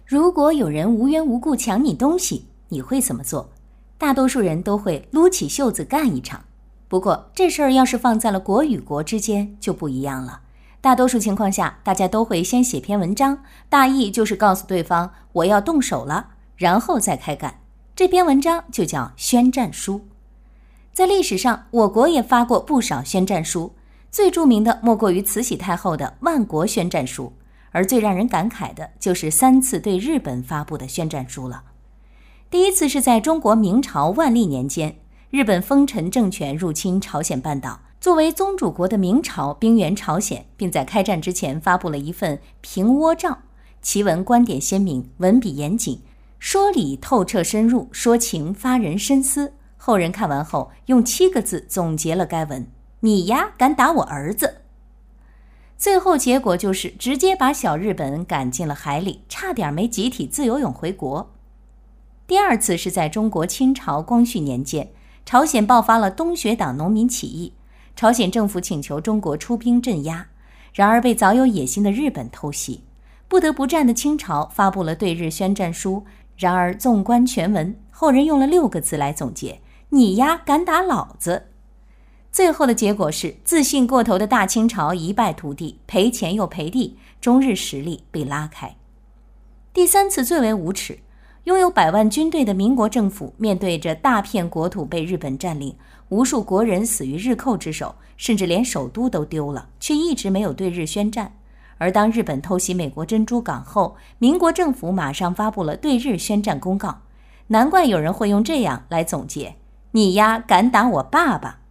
如果有人无缘无故抢你东西，你会怎么做？大多数人都会撸起袖子干一场。不过这事儿要是放在了国与国之间就不一样了。大多数情况下，大家都会先写篇文章，大意就是告诉对方我要动手了，然后再开干。这篇文章就叫宣战书。在历史上，我国也发过不少宣战书，最著名的莫过于慈禧太后的万国宣战书，而最让人感慨的就是3次对日本发布的宣战书了。第一次是在中国明朝万历年间，日本丰臣政权入侵朝鲜半岛，作为宗主国的明朝兵援朝鲜，并在开战之前发布了一份平倭诏，其文观点鲜明，文笔严谨，说理透彻深入，说情发人深思。后人看完后用7个字总结了该文：你呀，敢打我儿子。最后结果就是直接把小日本赶进了海里，差点没集体自由泳回国。第二次是在中国清朝光绪年间，朝鲜爆发了东学党农民起义，朝鲜政府请求中国出兵镇压，然而被早有野心的日本偷袭，不得不战的清朝发布了对日宣战书。然而纵观全文，后人用了6个字来总结：你呀，敢打老子。最后的结果是自信过头的大清朝一败涂地，赔钱又赔地，中日实力被拉开。第3次最为无耻，拥有100万军队的民国政府面对着大片国土被日本占领，无数国人死于日寇之手，甚至连首都都丢了，却一直没有对日宣战。而当日本偷袭美国珍珠港后，民国政府马上发布了对日宣战公告。难怪有人会用这样来总结：你呀，敢打我爸爸。